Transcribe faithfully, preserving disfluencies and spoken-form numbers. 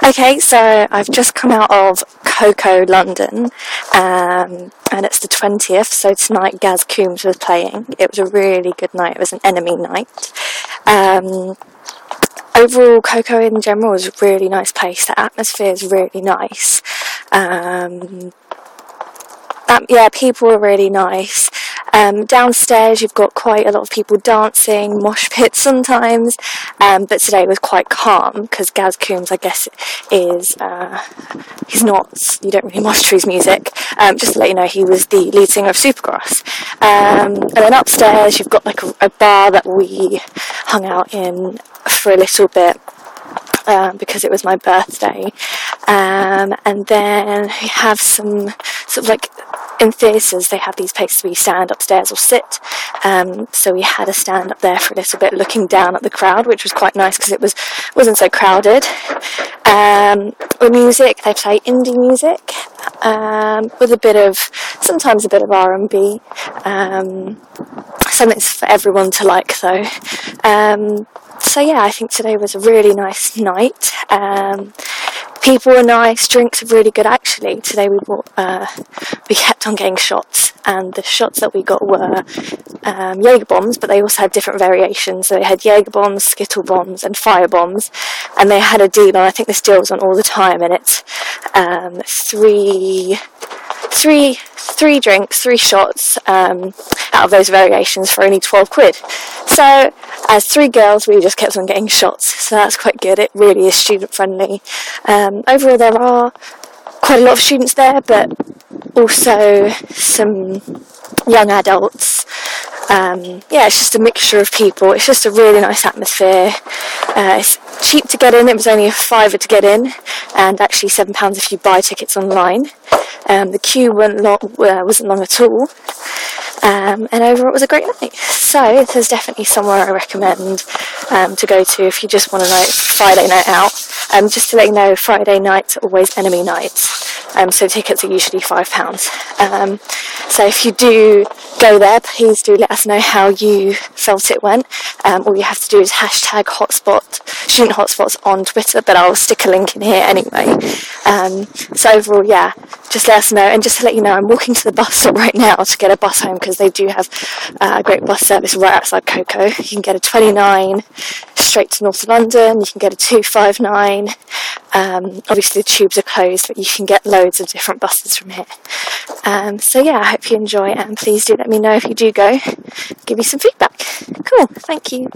Okay, so I've just come out of Coco London, um, and it's the twentieth, so tonight Gaz Coombs was playing. It was a really good night. It was an Enemy night. Um, overall, Coco in general is a really nice place. The atmosphere is really nice. Um, um, yeah, people are really nice. Um, downstairs you've got quite a lot of people dancing, mosh pits sometimes, um, but today was quite calm because Gaz Coombs, I guess, is, uh, he's not, you don't really mosh to his music. Um, just to let you know, he was the lead singer of Supergrass. Um, and then upstairs you've got like a, a bar that we hung out in for a little bit. Um, because it was my birthday, um, and then we have some sort of like in theatres they have these places where you stand upstairs or sit, um, so we had a stand up there for a little bit looking down at the crowd, which was quite nice because it was, wasn't so crowded. Um, the music, they play indie music um, with a bit of, sometimes a bit of R and B, um, something for everyone to like though. Um, So yeah, I think today was a really nice night. Um, people were nice, drinks were really good actually. Today we bought, uh, we kept on getting shots, and the shots that we got were um, Jaeger bombs, but they also had different variations. So they had Jaeger bombs, Skittle bombs, and fire bombs, and they had a deal on. I think this deal was on all the time, and it's um, three. Three, three drinks, three shots um, out of those variations for only twelve quid. So, as three girls, we just kept on getting shots. So that's quite good. It really is student friendly. Um, overall, there are quite a lot of students there, but also some young adults. Um, yeah, it's just a mixture of people. It's just a really nice atmosphere. Uh, it's cheap to get in. It was only a fiver to get in, and actually seven pounds if you buy tickets online. Um, the queue wasn't long, uh, wasn't long at all, um, and overall it was a great night. So there's definitely somewhere I recommend um, to go to if you just want a night Friday night out. Um, just to let you know, Friday nights are always Enemy nights, um, so tickets are usually five pounds. Um, so if you do go there, please do let us know how you felt it went. Um, all you have to do is hashtag hotspot, student hotspots on Twitter, but I'll stick a link in here anyway. Um, so overall, yeah, just let us know. And just to let you know, I'm walking to the bus stop right now to get a bus home because they do have uh, a great bus service right outside Coco. You can get a twenty-nine straight to North London, you can get a two five nine. Um, obviously the tubes are closed, but you can get loads of different buses from here. Um, so yeah, I hope you enjoy, and please do let me know if you do go. Give me some feedback. Cool, thank you.